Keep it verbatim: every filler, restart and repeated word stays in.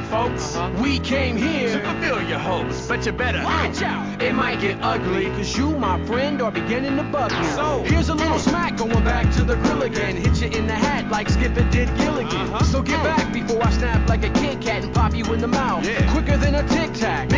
folks. Uh-huh. We came here to fulfill your hopes, but you better watch out. It might get ugly, cause you, my friend, are beginning to bug me. So here's a little smack going back to the grill again. Hit you in the hat like Skip it did Gilligan. Uh-huh. So get back before I snap like a Kit Kat and pop you in the mouth. Yeah. Quicker than a Tic Tac.